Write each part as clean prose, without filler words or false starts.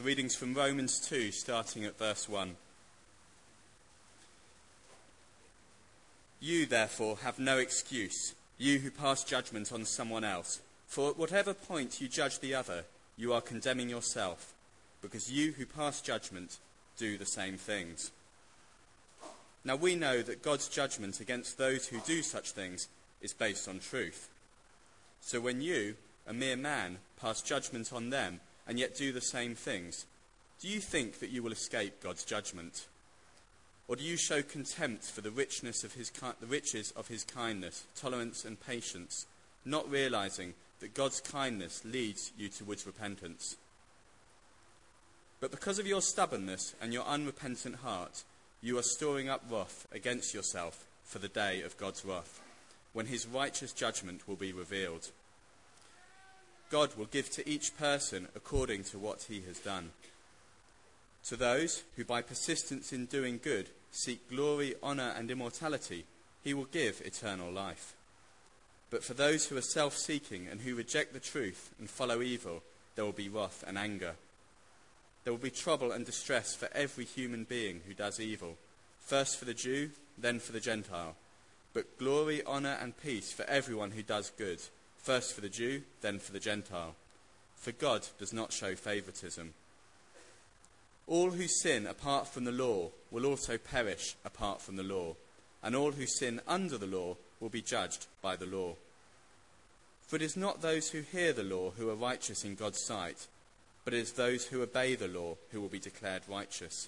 reading's from Romans 2, starting at verse 1. You, therefore, have no excuse, you who pass judgment on someone else. For at whatever point you judge the other, you are condemning yourself, because you who pass judgment do the same things. Now we know that God's judgment against those who do such things is based on truth. So when you, a mere man, pass judgment on them and yet do the same things, do you think that you will escape God's judgment? Or do you show contempt for the riches of his kindness, tolerance and patience, not realizing that God's kindness leads you towards repentance? But because of your stubbornness and your unrepentant heart, you are storing up wrath against yourself for the day of God's wrath, when his righteous judgment will be revealed. God will give to each person according to what he has done. To those who by persistence in doing good seek glory, honour and immortality, he will give eternal life. But for those who are self-seeking and who reject the truth and follow evil, there will be wrath and anger. There will be trouble and distress for every human being who does evil, first for the Jew, then for the Gentile. But glory, honour and peace for everyone who does good, first for the Jew, then for the Gentile. For God does not show favouritism. All who sin apart from the law will also perish apart from the law, and all who sin under the law will be judged by the law. For it is not those who hear the law who are righteous in God's sight, but it is those who obey the law who will be declared righteous.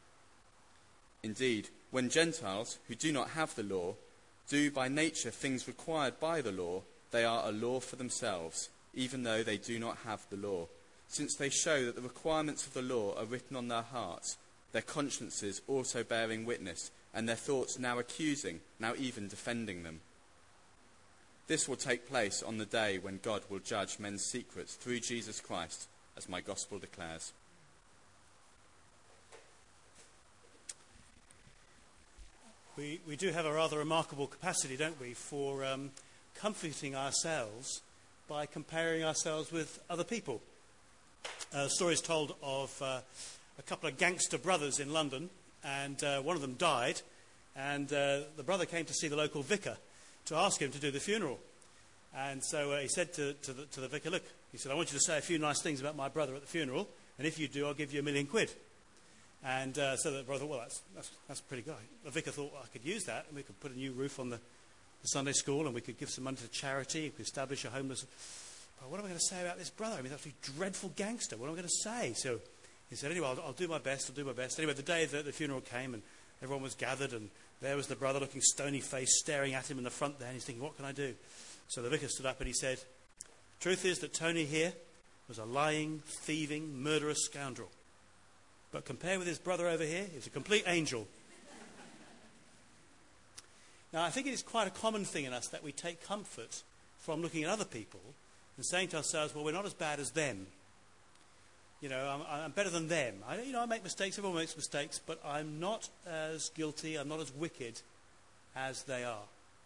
Indeed, when Gentiles, who do not have the law, do by nature things required by the law, they are a law for themselves, even though they do not have the law, since they show that the requirements of the law are written on their hearts, their consciences also bearing witness, and their thoughts now accusing, now even defending them. This will take place on the day when God will judge men's secrets through Jesus Christ, as my gospel declares. We do have a rather remarkable capacity, don't we, for comforting ourselves by comparing ourselves with other people. A story is told of a couple of gangster brothers in London, and one of them died, and the brother came to see the local vicar to ask him to do the funeral. And so he said to the vicar, look, he said, I want you to say a few nice things about my brother at the funeral, and if you do, I'll give you £1 million. And so the brother thought, well, that's pretty good. The vicar thought, well, I could use that, and we could put a new roof on the Sunday school, and we could give some money to charity, we could establish a homeless... But what am I going to say about this brother? I mean, that's a dreadful gangster. What am I going to say? So he said, anyway, I'll do my best, Anyway, the day that the funeral came, and everyone was gathered, and there was the brother looking stony-faced, staring at him in the front there, and he's thinking, what can I do? So the vicar stood up and he said, truth is that Tony here was a lying, thieving, murderous scoundrel. But compared with his brother over here, he's a complete angel. Now, I think it is quite a common thing in us that we take comfort from looking at other people and saying to ourselves, well, we're not as bad as them. You know, I'm better than them. I make mistakes, everyone makes mistakes, but I'm not as guilty, I'm not as wicked as they are.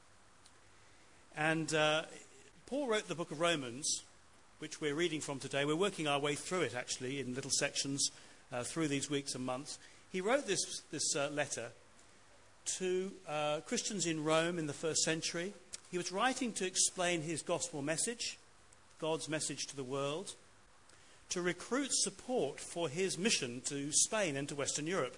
And Paul wrote the book of Romans, which we're reading from today. We're working our way through it, actually, in little sections through these weeks and months. He wrote this letter to Christians in Rome in the first century. He was writing to explain his gospel message, God's message to the world, to recruit support for his mission to Spain and to Western Europe.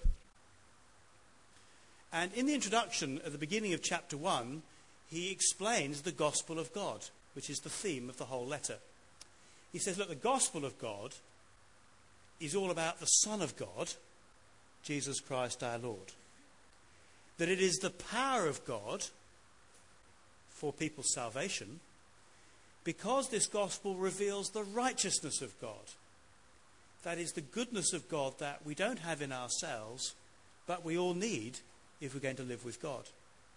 And in the introduction at the beginning of chapter 1, he explains the gospel of God, which is the theme of the whole letter. He says, look, the gospel of God is all about the Son of God, Jesus Christ our Lord. That it is the power of God for people's salvation, because this gospel reveals the righteousness of God. That is the goodness of God that we don't have in ourselves, but we all need if we're going to live with God.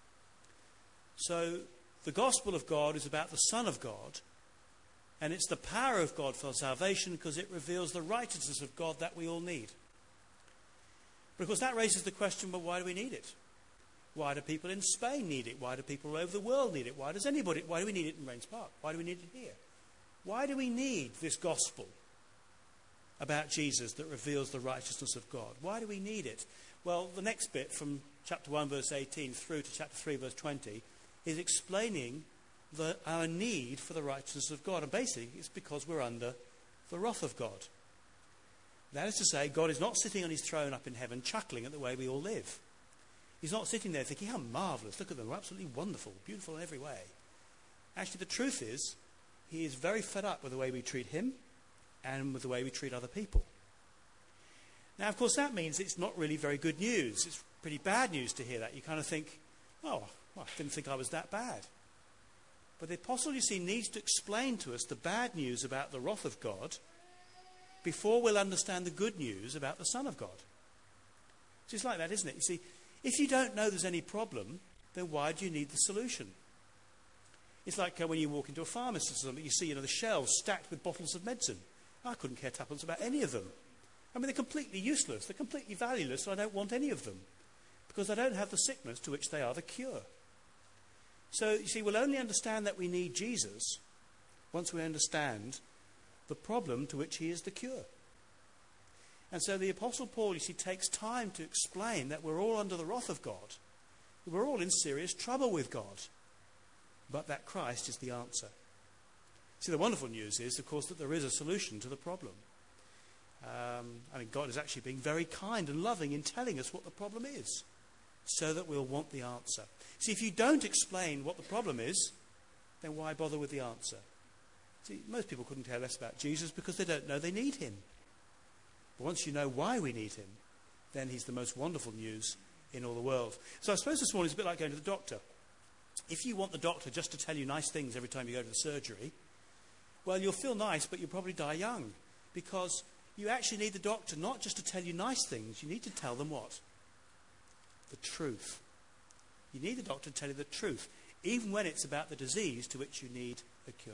So the gospel of God is about the Son of God, and it's the power of God for salvation because it reveals the righteousness of God that we all need. But of course that raises the question, well, why do we need it? Why do people in Spain need it? Why do people all over the world need it? Why do we need it in Rains Park? Why do we need it here? Why do we need this gospel? about Jesus that reveals the righteousness of God? Why do we need it? Well, the next bit from chapter 1, verse 18 through to chapter 3, verse 20 is explaining our need for the righteousness of God. And basically, it's because we're under the wrath of God. That is to say, God is not sitting on his throne up in heaven chuckling at the way we all live. He's not sitting there thinking, how marvellous, look at them, we're absolutely wonderful, beautiful in every way. Actually, the truth is, he is very fed up with the way we treat him and with the way we treat other people. Now, of course, that means it's not really very good news. It's pretty bad news to hear that. You kind of think, oh, well, I didn't think I was that bad. But the apostle, you see, needs to explain to us the bad news about the wrath of God before we'll understand the good news about the Son of God. It's just like that, isn't it? You see, if you don't know there's any problem, then why do you need the solution? It's like when you walk into a pharmacy or something, you see the shelves stacked with bottles of medicine. I couldn't care tuppence about any of them. I mean, they're completely useless. They're completely valueless, so I don't want any of them because I don't have the sickness to which they are the cure. So, you see, we'll only understand that we need Jesus once we understand the problem to which he is the cure. And so the Apostle Paul, you see, takes time to explain that we're all under the wrath of God. We're all in serious trouble with God. But that Christ is the answer. See, the wonderful news is, of course, that there is a solution to the problem. God is actually being very kind and loving in telling us what the problem is, so that we'll want the answer. See, if you don't explain what the problem is, then why bother with the answer? See, most people couldn't care less about Jesus because they don't know they need him. But once you know why we need him, then he's the most wonderful news in all the world. So I suppose this morning is a bit like going to the doctor. If you want the doctor just to tell you nice things every time you go to the surgery, well, you'll feel nice, but you'll probably die young. Because you actually need the doctor not just to tell you nice things, you need to tell them what? The truth. You need the doctor to tell you the truth, even when it's about the disease to which you need a cure.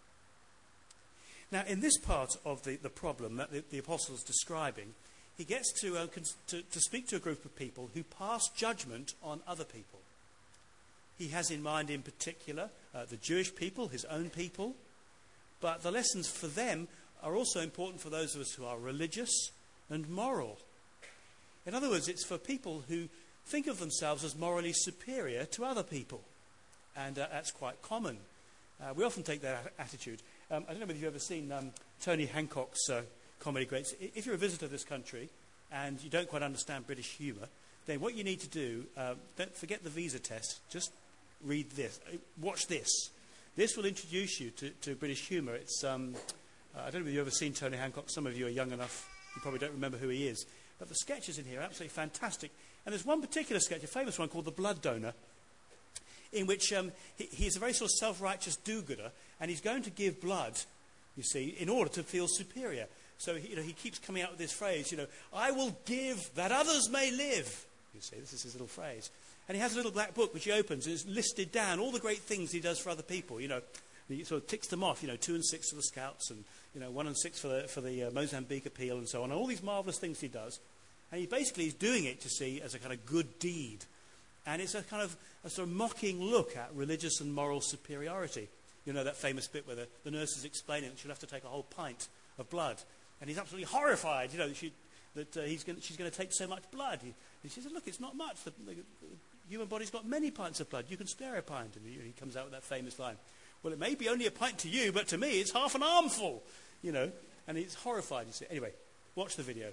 Now, in this part of the problem that the apostle is describing, he gets to speak to a group of people who pass judgment on other people. He has in mind in particular the Jewish people, his own people, but the lessons for them are also important for those of us who are religious and moral. In other words, it's for people who think of themselves as morally superior to other people, and that's quite common. We often take that attitude. I don't know whether you've ever seen Tony Hancock's comedy greats. If you're a visitor to this country and you don't quite understand British humour, then what you need to do, don't forget the visa test, just read this. Watch this. This will introduce you to British humour. It's I don't know whether you've ever seen Tony Hancock. Some of you are young enough, you probably don't remember who he is. But the sketches in here are absolutely fantastic. And there's one particular sketch, a famous one called The Blood Donor, in which he's a very sort of self-righteous do-gooder, and he's going to give blood, you see, in order to feel superior. So he keeps coming out with this phrase, I will give that others may live. You see, this is his little phrase. And he has a little black book which he opens, and it's listed down all the great things he does for other people. He sort of ticks them off, 2 and 6 for the Scouts, and 1 and 6 for the Mozambique appeal, and so on. All these marvellous things he does. And he basically is doing it, to see, as a kind of good deed. And it's a kind of a sort of mocking look at religious and moral superiority. That famous bit where the nurse is explaining that she'll have to take a whole pint of blood. And he's absolutely horrified, that she's going to take so much blood. And she said, look, it's not much. The human body's got many pints of blood. You can spare a pint. And he comes out with that famous line. Well, it may be only a pint to you, but to me it's half an armful, And he's horrified. You see. Anyway, watch the video.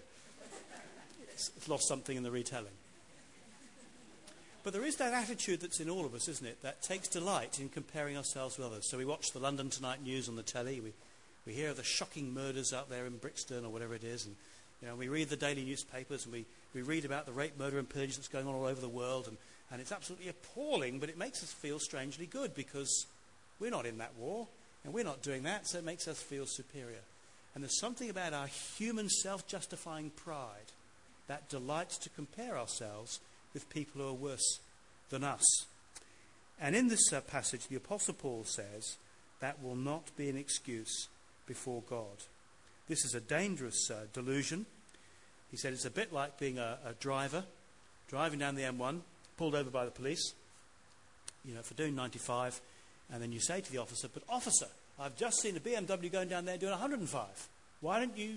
It's lost something in the retelling. But there is that attitude that's in all of us, isn't it, that takes delight in comparing ourselves with others. So we watch the London Tonight news on the telly. We hear of the shocking murders out there in Brixton or whatever it is. And we read the daily newspapers, and we read about the rape, murder and pillage that's going on all over the world. And it's absolutely appalling, but it makes us feel strangely good because we're not in that war and we're not doing that, so it makes us feel superior. And there's something about our human self-justifying pride that delights to compare ourselves with people who are worse than us. And in this passage, the Apostle Paul says that will not be an excuse before God. This is a dangerous delusion. He said it's a bit like being a driver, driving down the M1, pulled over by the police, for doing 95, and then you say to the officer, but officer, I've just seen a BMW going down there doing 105. Why don't you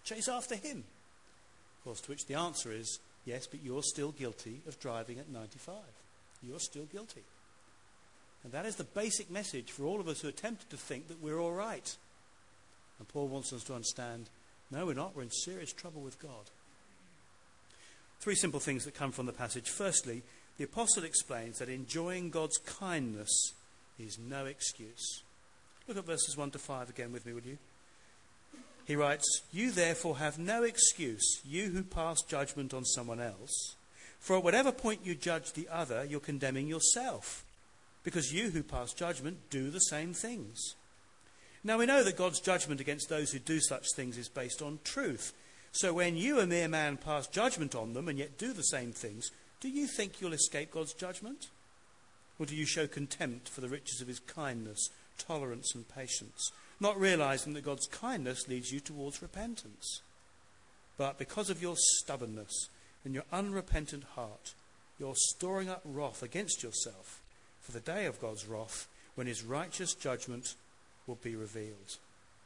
Chase after him. Of course, to which the answer is, yes, but you're still guilty of driving at 95. You're still guilty. And that is the basic message for all of us who are tempted to think that we're all right. And Paul wants us to understand, no, we're not. We're in serious trouble with God. Three simple things that come from the passage. Firstly, the apostle explains that enjoying God's kindness is no excuse. Look at verses 1 to 5 again with me, will you? He writes, "You therefore have no excuse, you who pass judgment on someone else. For at whatever point you judge the other, you're condemning yourself, because you who pass judgment do the same things. Now we know that God's judgment against those who do such things is based on truth. So when you, a mere man, pass judgment on them and yet do the same things, do you think you'll escape God's judgment? Or do you show contempt for the riches of his kindness, tolerance and patience, not realizing that God's kindness leads you towards repentance? But because of your stubbornness and your unrepentant heart, you're storing up wrath against yourself for the day of God's wrath, when his righteous judgment will be revealed."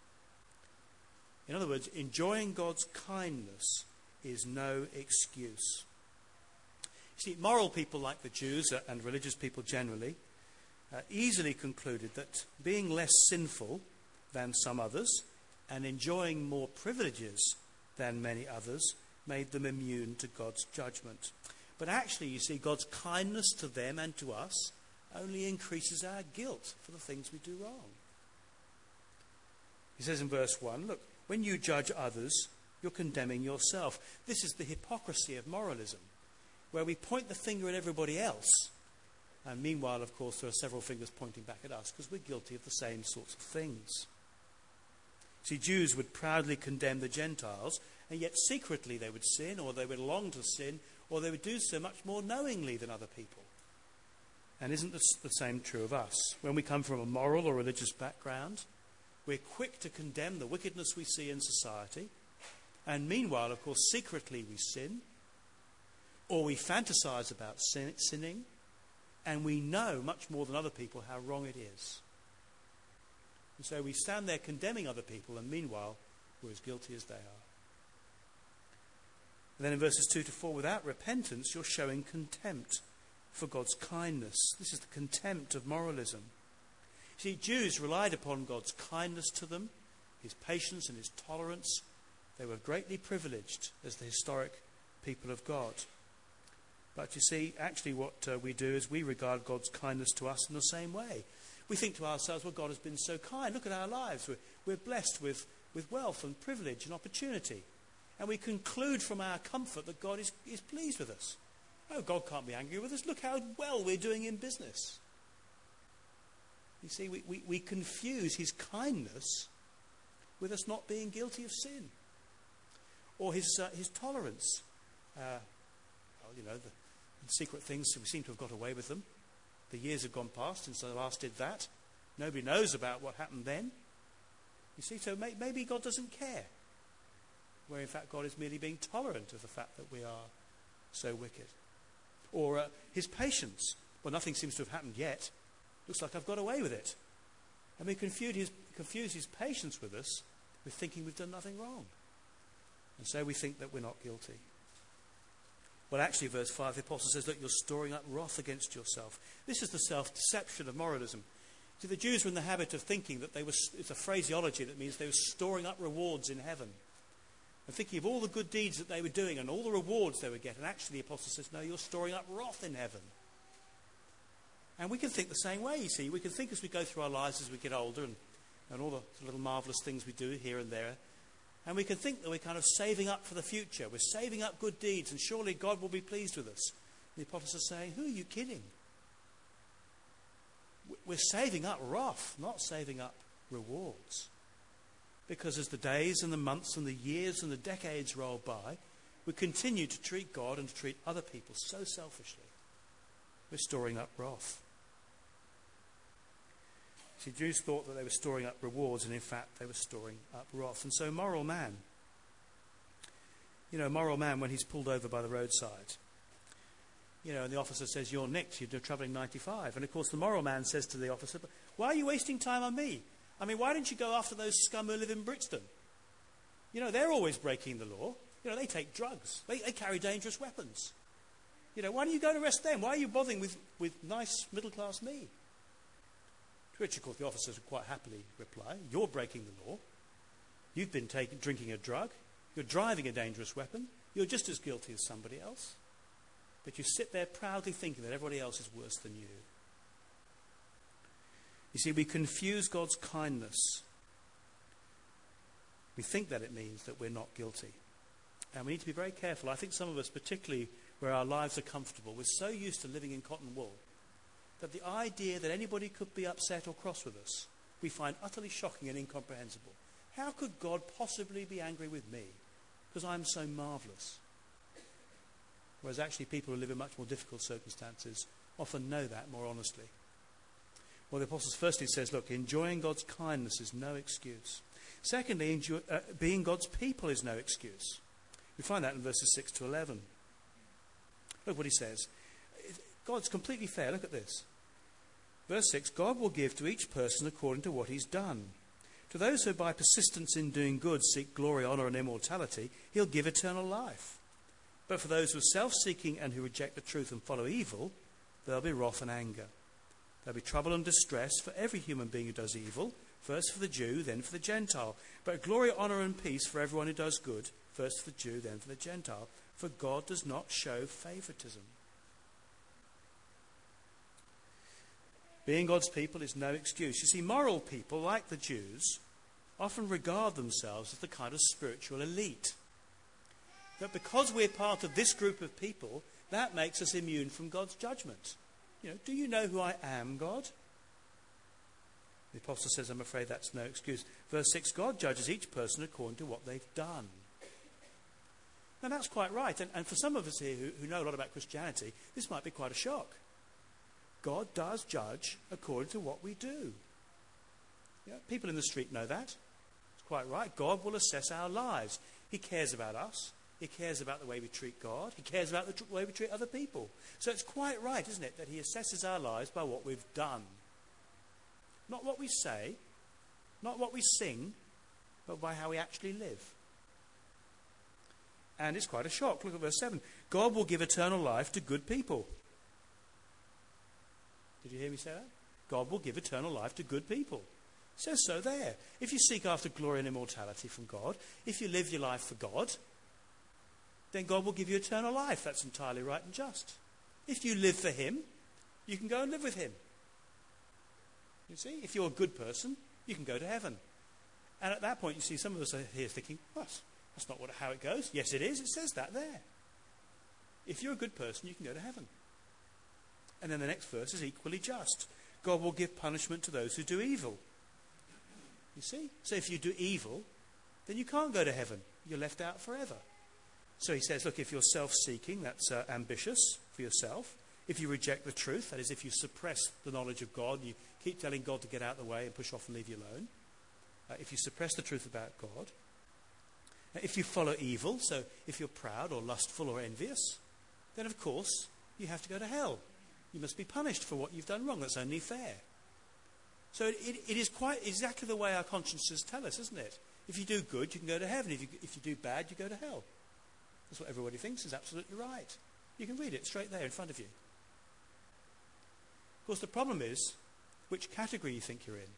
In other words, enjoying God's kindness is no excuse. You see, moral people like the Jews and religious people generally easily concluded that being less sinful than some others and enjoying more privileges than many others made them immune to God's judgment. But actually, you see, God's kindness to them and to us only increases our guilt for the things we do wrong. He says in verse 1, look, when you judge others, you're condemning yourself. This is the hypocrisy of moralism, where we point the finger at everybody else. And meanwhile, of course, there are several fingers pointing back at us because we're guilty of the same sorts of things. See, Jews would proudly condemn the Gentiles, and yet secretly they would sin, or they would long to sin, or they would do so much more knowingly than other people. And isn't this the same true of us? When we come from a moral or religious background, we're quick to condemn the wickedness we see in society. And meanwhile, of course, secretly we sin, or we fantasize about sinning, and we know much more than other people how wrong it is. And so we stand there condemning other people, and meanwhile, we're as guilty as they are. And then in verses 2 to 4, without repentance, you're showing contempt for God's kindness. This is the contempt of moralism. See, Jews relied upon God's kindness to them, his patience and his tolerance. They were greatly privileged as the historic people of God. But you see, actually what we do is we regard God's kindness to us in the same way. We think to ourselves, well, God has been so kind. Look at our lives. We're blessed with wealth and privilege and opportunity. And we conclude from our comfort that God is pleased with us. Oh, God can't be angry with us. Look how well we're doing in business. You see, we confuse his kindness with us not being guilty of sin. Or his tolerance. The secret things, we seem to have got away with them. The years have gone past since I last did that. Nobody knows about what happened then. You see, so maybe God doesn't care. Where in fact God is merely being tolerant of the fact that we are so wicked. Or his patience. Well, nothing seems to have happened yet. Looks like I've got away with it. And we confuse his patience with us with thinking we've done nothing wrong. And so we think that we're not guilty. Well, actually, verse 5, the apostle says, look, you're storing up wrath against yourself. This is the self-deception of moralism. See, the Jews were in the habit of thinking that it's a phraseology that means they were storing up rewards in heaven. And thinking of all the good deeds that they were doing and all the rewards they would get. And actually, the apostle says, no, you're storing up wrath in heaven. And we can think the same way, you see. We can think as we go through our lives as we get older and all the little marvellous things we do here and there. And we can think that we're kind of saving up for the future. We're saving up good deeds and surely God will be pleased with us. And the apostle is saying, who are you kidding? We're saving up wrath, not saving up rewards. Because as the days and the months and the years and the decades roll by, we continue to treat God and to treat other people so selfishly. We're storing up wrath. See, Jews thought that they were storing up rewards, and in fact they were storing up wrath. And so moral man, when he's pulled over by the roadside, and the officer says, you're nicked, you're travelling 95. And of course the moral man says to the officer, but why are you wasting time on me? I mean, why didn't you go after those scum who live in Brixton? They're always breaking the law. They take drugs. They carry dangerous weapons. Why don't you go and arrest them? Why are you bothering with nice middle-class me? To which, of course, the officers would quite happily reply, you're breaking the law. You've been drinking a drug. You're driving a dangerous weapon. You're just as guilty as somebody else. But you sit there proudly thinking that everybody else is worse than you. You see, we confuse God's kindness. We think that it means that we're not guilty. And we need to be very careful. I think some of us, particularly where our lives are comfortable, we're so used to living in cotton wool that the idea that anybody could be upset or cross with us, we find utterly shocking and incomprehensible. How could God possibly be angry with me? Because I'm so marvellous. Whereas actually people who live in much more difficult circumstances often know that more honestly. Well, the Apostle firstly says, look, enjoying God's kindness is no excuse. Secondly, being God's people is no excuse. We find that in verses 6 to 11. Look what he says. God's completely fair. Look at this. Verse 6, God will give to each person according to what he's done. To those who by persistence in doing good seek glory, honour and immortality, he'll give eternal life. But for those who are self-seeking and who reject the truth and follow evil, there'll be wrath and anger. There'll be trouble and distress for every human being who does evil, first for the Jew, then for the Gentile. But glory, honour and peace for everyone who does good, first for the Jew, then for the Gentile. For God does not show favouritism. Being God's people is no excuse. You see, moral people, like the Jews, often regard themselves as the kind of spiritual elite. That because we're part of this group of people, that makes us immune from God's judgment. Do you know who I am, God? The Apostle says, I'm afraid that's no excuse. Verse 6, God judges each person according to what they've done. Now that's quite right. And for some of us here who know a lot about Christianity, this might be quite a shock. God does judge according to what we do. People in the street know that. It's quite right. God will assess our lives. He cares about us. He cares about the way we treat God. He cares about the way we treat other people. So it's quite right, isn't it, that he assesses our lives by what we've done. Not what we say, not what we sing, but by how we actually live. And it's quite a shock. Look at verse 7. God will give eternal life to good people. Did you hear me say that? God will give eternal life to good people. It says so there. If you seek after glory and immortality from God, if you live your life for God, then God will give you eternal life. That's entirely right and just. If you live for him, you can go and live with him. You see, if you're a good person, you can go to heaven. And at that point, you see, some of us are here thinking, well, that's not how it goes. Yes, it is. It says that there. If you're a good person, you can go to heaven. And then the next verse is equally just. God will give punishment to those who do evil. You see? So if you do evil, then you can't go to heaven. You're left out forever. So he says, look, if you're self-seeking, that's ambitious for yourself. If you reject the truth, that is, if you suppress the knowledge of God, you keep telling God to get out of the way and push off and leave you alone. If you suppress the truth about God. If you follow evil, so if you're proud or lustful or envious, then of course you have to go to hell. You must be punished for what you've done wrong. That's only fair. So it is quite exactly the way our consciences tell us, isn't it? If you do good, you can go to heaven. If you do bad, you go to hell. That's what everybody thinks is absolutely right. You can read it straight there in front of you. Of course, the problem is which category you think you're in.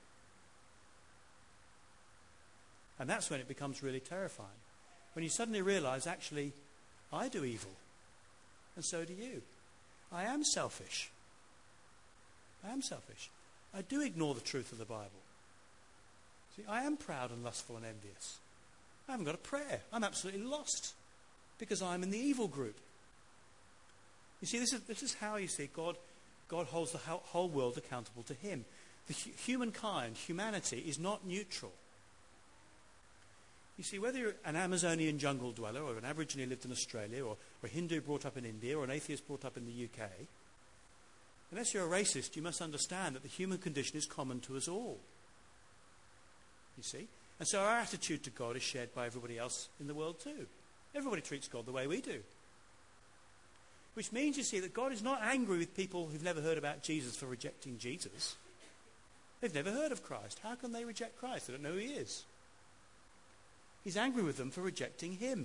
And that's when it becomes really terrifying. When you suddenly realize, actually, I do evil. And so do you. I am selfish. I am selfish. I do ignore the truth of the Bible. See, I am proud and lustful and envious. I haven't got a prayer. I'm absolutely lost because I'm in the evil group. You see, this is how you see God holds the whole world accountable to him. The humanity is not neutral. You see, whether you're an Amazonian jungle dweller or an Aborigine lived in Australia or a Hindu brought up in India or an atheist brought up in the UK, unless you're a racist, you must understand that the human condition is common to us all. You see? And so our attitude to God is shared by everybody else in the world too. Everybody treats God the way we do. Which means, you see, that God is not angry with people who've never heard about Jesus for rejecting Jesus. They've never heard of Christ. How can they reject Christ? They don't know who he is. He's angry with them for rejecting him,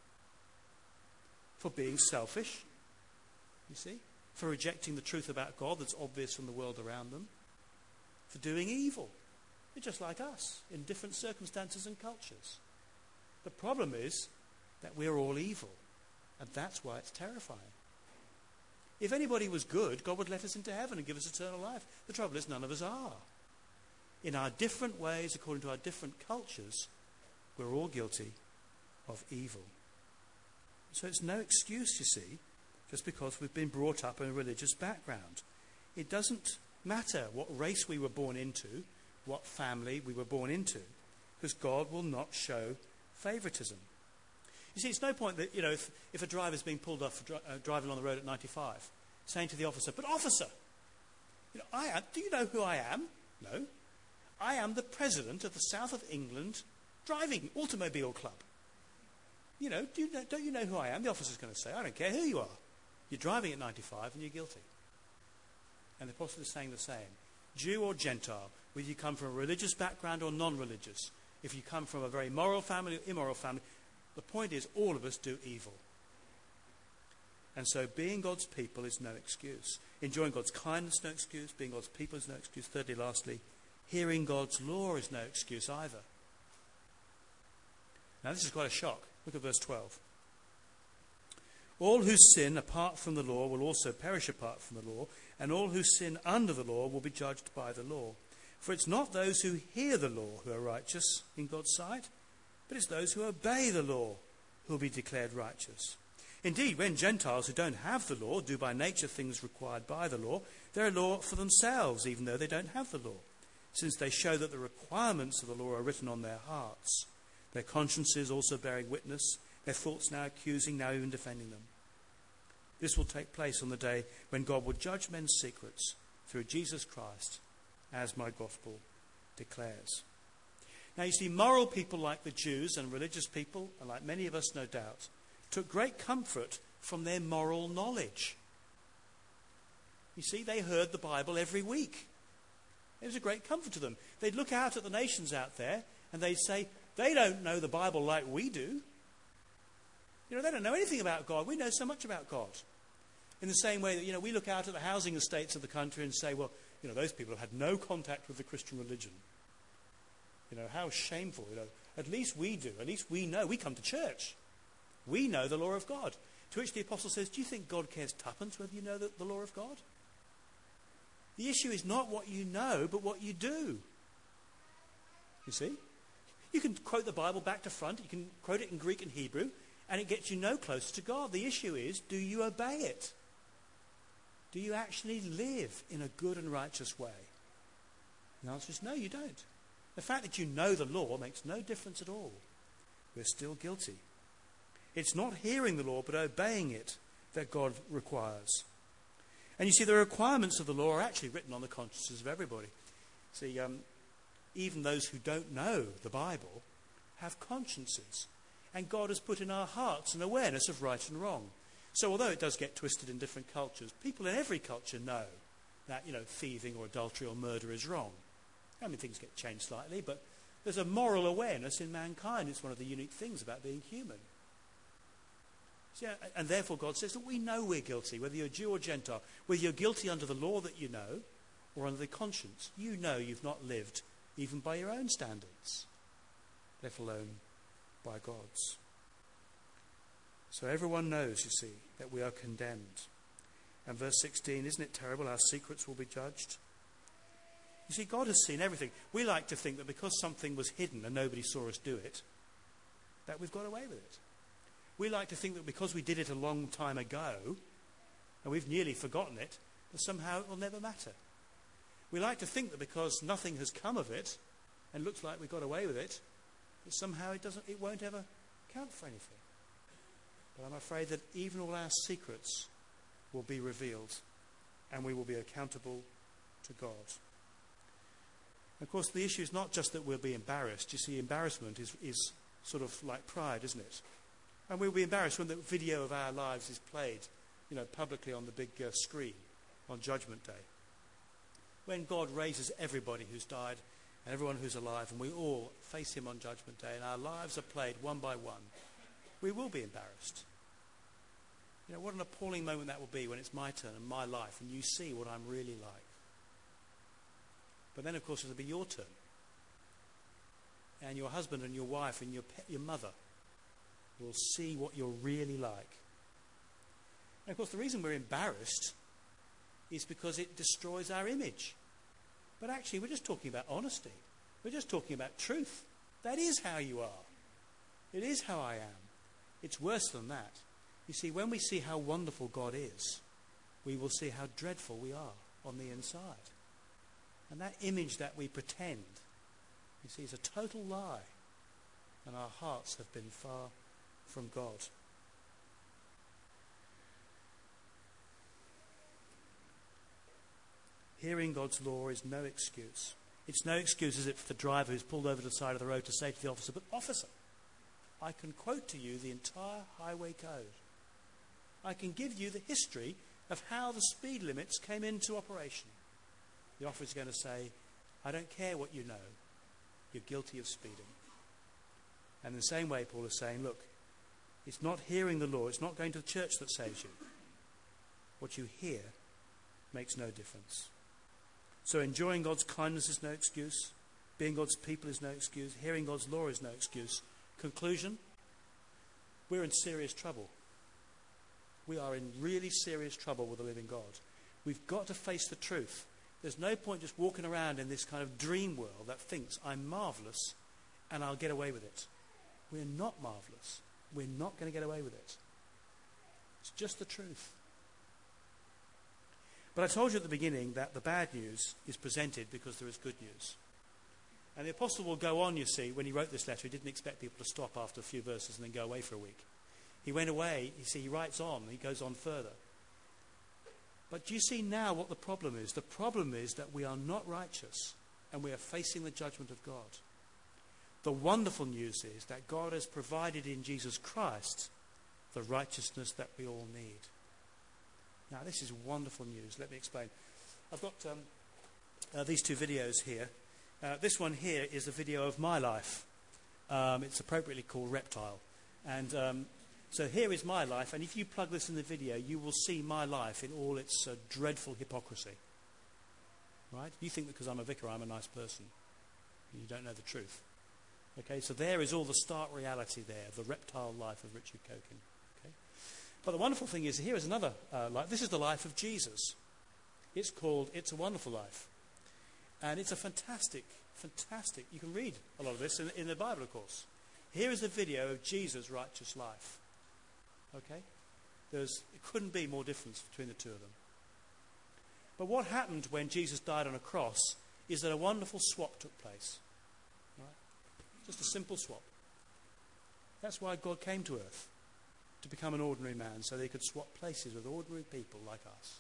for being selfish, you see, for rejecting the truth about God that's obvious from the world around them, for doing evil. They're just like us, in different circumstances and cultures. The problem is that we're all evil, and that's why it's terrifying. If anybody was good, God would let us into heaven and give us eternal life. The trouble is, none of us are. In our different ways, according to our different cultures, we're all guilty of evil. So it's no excuse, you see, just because we've been brought up in a religious background. It doesn't matter what race we were born into, what family we were born into, because God will not show favoritism. You see, it's no point that, if a driver's being pulled off driving on the road at 95, saying to the officer, "But officer, do you know who I am?" No. "I am the president of the South of England Driving Automobile Club. Don't you know who I am?" The officer's going to say, "I don't care who you are. You're driving at 95 and you're guilty." And the apostle is saying the same. Jew or Gentile, whether you come from a religious background or non-religious, if you come from a very moral family or immoral family, the point is all of us do evil. And so being God's people is no excuse. Enjoying God's kindness, no excuse. Being God's people is no excuse. Thirdly, lastly, hearing God's law is no excuse either. Now this is quite a shock. Look at verse 12. "All who sin apart from the law will also perish apart from the law, and all who sin under the law will be judged by the law. For it's not those who hear the law who are righteous in God's sight, but it's those who obey the law who will be declared righteous. Indeed, when Gentiles who don't have the law do by nature things required by the law, they're a law for themselves, even though they don't have the law, since they show that the requirements of the law are written on their hearts, their consciences also bearing witness, their thoughts now accusing, now even defending them. This will take place on the day when God will judge men's secrets through Jesus Christ, as my gospel declares." Now you see, moral people like the Jews and religious people, and like many of us no doubt, took great comfort from their moral knowledge. You see, they heard the Bible every week. It was a great comfort to them. They'd look out at the nations out there and they'd say, "They don't know the Bible like we do. They don't know anything about God. We know so much about God." In the same way that, we look out at the housing estates of the country and say, "Well, those people have had no contact with the Christian religion. How shameful. At least we do. At least we know. We come to church. We know the law of God." To which the apostle says, "Do you think God cares tuppence whether you know the law of God? The issue is not what you know, but what you do." You see? You can quote the Bible back to front. You can quote it in Greek and Hebrew, and it gets you no closer to God. The issue is, do you obey it? Do you actually live in a good and righteous way? The answer is no, you don't. The fact that you know the law makes no difference at all. We're still guilty. It's not hearing the law, but obeying it that God requires. And you see, the requirements of the law are actually written on the consciences of everybody. See, even those who don't know the Bible have consciences. And God has put in our hearts an awareness of right and wrong. So although it does get twisted in different cultures, people in every culture know that, thieving or adultery or murder is wrong. Things get changed slightly, but there's a moral awareness in mankind. It's one of the unique things about being human. So, and therefore God says that we know we're guilty, whether you're Jew or Gentile, whether you're guilty under the law that you know or under the conscience. You know you've not lived even by your own standards, let alone by God's. So everyone knows, you see, that we are condemned. And verse 16, isn't it terrible? Our secrets will be judged. You see, God has seen everything. We like to think that because something was hidden and nobody saw us do it, that we've got away with it. We like to think that because we did it a long time ago, and we've nearly forgotten it, that somehow it will never matter. We like to think that because nothing has come of it, and looks like we got away with it, that somehow it won't ever count for anything. But I'm afraid that even all our secrets will be revealed, and we will be accountable to God. Of course, the issue is not just that we'll be embarrassed. You see, embarrassment is sort of like pride, isn't it? And we'll be embarrassed when the video of our lives is played, publicly on the big screen on Judgment Day. When God raises everybody who's died and everyone who's alive, and we all face him on Judgment Day, and our lives are played one by one, we will be embarrassed. You know, what an appalling moment that will be when it's my turn and my life, and you see what I'm really like. But then, of course, it'll be your turn. And your husband and your wife and your mother will see what you're really like. And, of course, the reason we're embarrassed is because it destroys our image. But actually, we're just talking about honesty. We're just talking about truth. That is how you are. It is how I am. It's worse than that. You see, when we see how wonderful God is, we will see how dreadful we are on the inside. And that image that we pretend, you see, is a total lie. And our hearts have been far from God. Hearing God's law is no excuse. It's no excuse, is it, for the driver who's pulled over to the side of the road to say to the officer, "But officer, I can quote to you the entire highway code. I can give you the history of how the speed limits came into operation." The officer is going to say, "I don't care what you know. You're guilty of speeding." And in the same way, Paul is saying, look, it's not hearing the law, it's not going to the church that saves you. What you hear makes no difference. So enjoying God's kindness is no excuse. Being God's people is no excuse. Hearing God's law is no excuse. Conclusion, we're in serious trouble. We are in really serious trouble with the living God. We've got to face the truth. There's no point just walking around in this kind of dream world that thinks I'm marvellous and I'll get away with it. We're not marvellous. We're not going to get away with it. It's just the truth. But I told you at the beginning that the bad news is presented because there is good news. And the apostle will go on, you see, when he wrote this letter, he didn't expect people to stop after a few verses and then go away for a week. He went away, you see, he writes on, he goes on further. But do you see now what the problem is? The problem is that we are not righteous and we are facing the judgment of God. The wonderful news is that God has provided in Jesus Christ the righteousness that we all need. Now, this is wonderful news. Let me explain. I've got these two videos here. This one here is a video of my life. It's appropriately called Reptile. And so here is my life, and if you plug this in the video, you will see my life in all its dreadful hypocrisy. Right? You think that because I'm a vicar, I'm a nice person. You don't know the truth. Okay, so there is all the stark reality there, the reptile life of Richard Cokin. Okay? But the wonderful thing is, here is another life. This is the life of Jesus. It's called It's a Wonderful Life. And it's a fantastic, you can read a lot of this in the Bible, of course. Here is a video of Jesus' righteous life. Okay? It couldn't be more difference between the two of them. But what happened when Jesus died on a cross is that a wonderful swap took place. Right? Just a simple swap. That's why God came to earth, to become an ordinary man, so that he could swap places with ordinary people like us.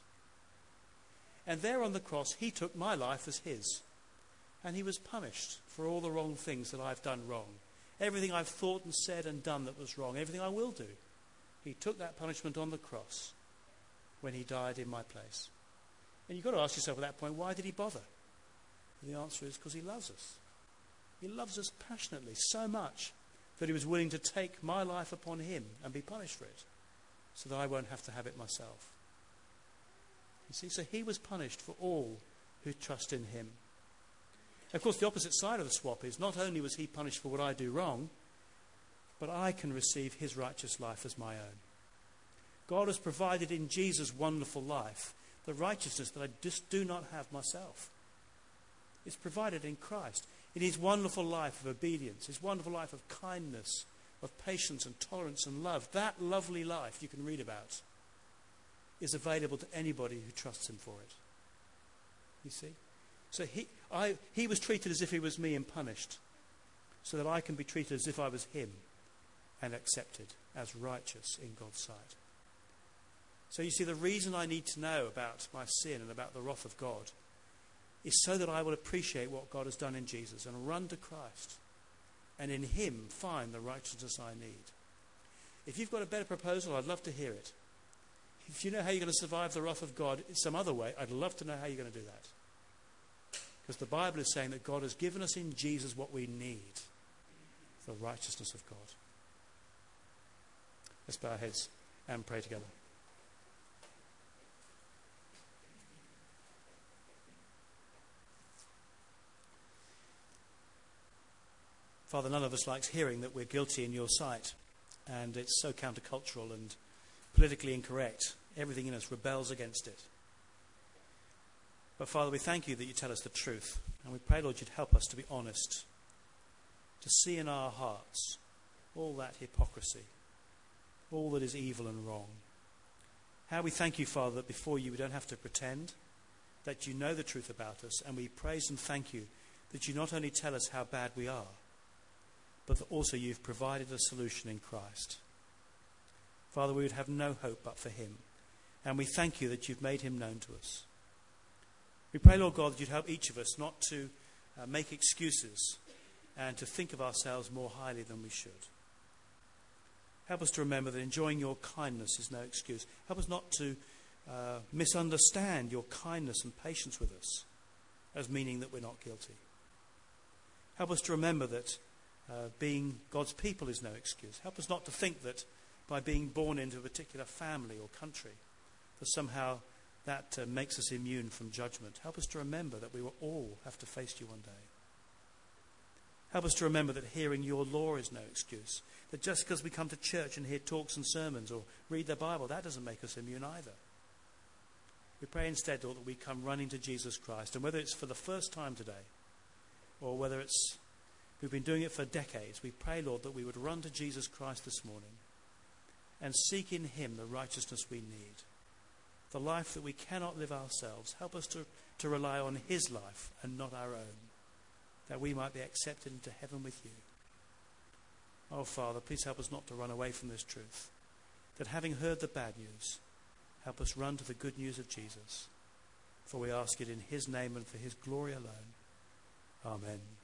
And there on the cross, he took my life as his. And he was punished for all the wrong things that I've done wrong. Everything I've thought and said and done that was wrong. Everything I will do. He took that punishment on the cross when he died in my place. And you've got to ask yourself at that point, why did he bother? And the answer is because he loves us. He loves us passionately, so much that he was willing to take my life upon him and be punished for it, so that I won't have to have it myself. You see, so he was punished for all who trust in him. Of course, the opposite side of the swap is not only was he punished for what I do wrong, but I can receive his righteous life as my own. God has provided in Jesus' wonderful life the righteousness that I just do not have myself. It's provided in Christ, in his wonderful life of obedience, his wonderful life of kindness, of patience and tolerance and love. That lovely life you can read about is available to anybody who trusts him for it. You see? So he was treated as if he was me and punished, so that I can be treated as if I was him and accepted as righteous in God's sight. So you see, the reason I need to know about my sin and about the wrath of God is so that I will appreciate what God has done in Jesus and run to Christ and in him find the righteousness I need. If you've got a better proposal, I'd love to hear it. If you know how you're going to survive the wrath of God in some other way, I'd love to know how you're going to do that. Because the Bible is saying that God has given us in Jesus what we need, the righteousness of God. Let's bow our heads and pray together. Father, none of us likes hearing that we're guilty in your sight, and it's so countercultural and politically incorrect. Everything in us rebels against it. But Father, we thank you that you tell us the truth, and we pray, Lord, you'd help us to be honest, to see in our hearts all that hypocrisy, all that is evil and wrong. How we thank you, Father, that before you we don't have to pretend, that you know the truth about us, and we praise and thank you that you not only tell us how bad we are, but that also you've provided a solution in Christ. Father, we would have no hope but for him, and we thank you that you've made him known to us. We pray, Lord God, that you'd help each of us not to make excuses and to think of ourselves more highly than we should. Help us to remember that enjoying your kindness is no excuse. Help us not to misunderstand your kindness and patience with us as meaning that we're not guilty. Help us to remember that being God's people is no excuse. Help us not to think that by being born into a particular family or country, that somehow that makes us immune from judgment. Help us to remember that we will all have to face you one day. Help us to remember that hearing your law is no excuse. That just because we come to church and hear talks and sermons or read the Bible, that doesn't make us immune either. We pray instead, Lord, that we come running to Jesus Christ. And whether it's for the first time today or whether it's we've been doing it for decades, we pray, Lord, that we would run to Jesus Christ this morning and seek in him the righteousness we need. The life that we cannot live ourselves. Help us to rely on his life and not our own, that we might be accepted into heaven with you. Oh, Father, please help us not to run away from this truth, that having heard the bad news, help us run to the good news of Jesus. For we ask it in his name and for his glory alone. Amen.